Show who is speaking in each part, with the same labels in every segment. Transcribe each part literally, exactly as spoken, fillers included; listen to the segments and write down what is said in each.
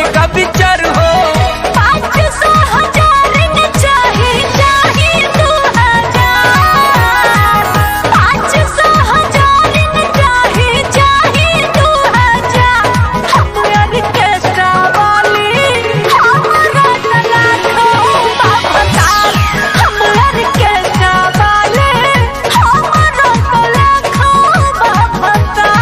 Speaker 1: का विचार हो।
Speaker 2: पाँच सौ हजार न चाहे चाहे दो हजार, पाँच सौ हजार न चाहे चाहे दो हजार। हम ऑर्केस्ट्रा वाले हमारा लाखों बाबतार, हम ऑर्केस्ट्रा वाले हमारा लाखों बाबतार।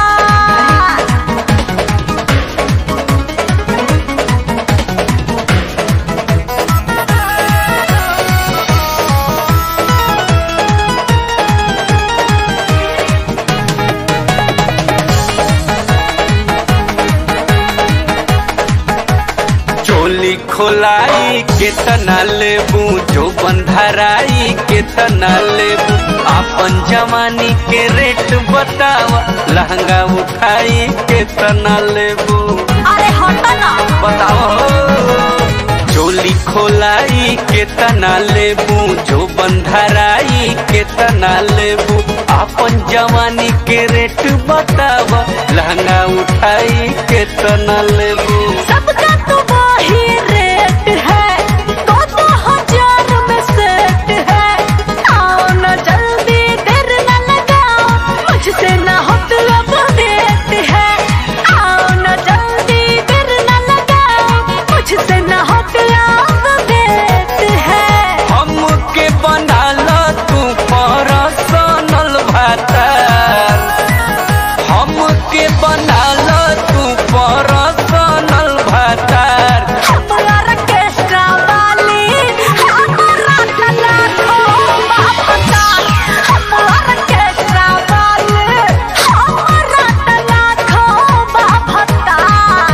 Speaker 1: चोली खोलाई केतना लेबू, जो बंधराई केतना लेबू। आपन जवानी के रेट बतावा, लहंगा उठाई केतना लेबू।
Speaker 2: अरे हटा ना।
Speaker 1: बताओ चोली खोलाई केतना लेबू, जो बंधराई केतना लेबू। आपन जवानी के रेट बतावा, लहंगा उठाई केतना लेबू।
Speaker 2: सबका तो वही रेट है, दो दो हजार में सेट है। आओ न जल्दी देर न लगाओ, मुझसे न होत अब डेट है। आओ न जल्दी देर न लगाओ, मुझसे न होत अब डेट है।
Speaker 1: हमके बना ला तू पर्सनल भातार, हमके बना ला तू पर्सनल भातार।
Speaker 2: हम ऑर्केस्ट्रा वाले हमारा लाखों बाबतार, हम ऑर्केस्ट्रा वाले हमारा लाखों बाबतार।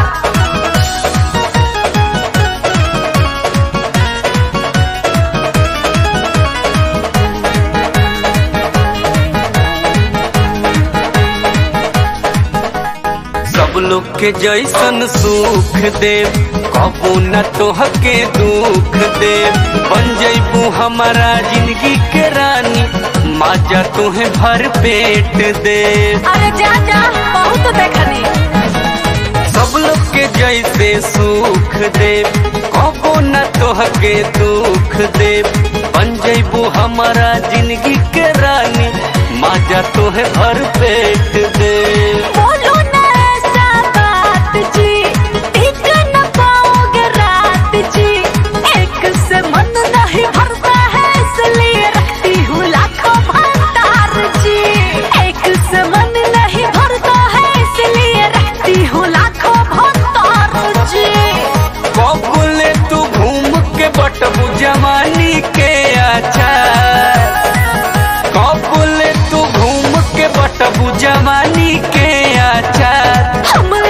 Speaker 1: सब लोग के जैसन सुख देव, कबू न तोहके दुख देव। बन जैबू हमारा जिंदगी के रानी, माजा तुहे भर पेट देव।
Speaker 2: अरे जा जा बहुत देखनी।
Speaker 1: सब लोग के जैसे सुख देव, कबू न तोहके दुख देव। बन जैबू हमारा जिंदगी के रानी, माजा तुहे भर पेट देव।
Speaker 2: बोलो न ऐसा बात जी, टिक न पाओगे रात जी। एक से मन नहीं भरता है, इसलिए रखती हूँ लाखों भंडार जी। एक से मन नहीं भरता है, इसलिए रखती हूँ लाखों भंडार जी।
Speaker 1: कबूले तू घूम के बटबू जवानी के आचार, कबूले तू घूम के बटबू जवानी के आचार।
Speaker 2: हम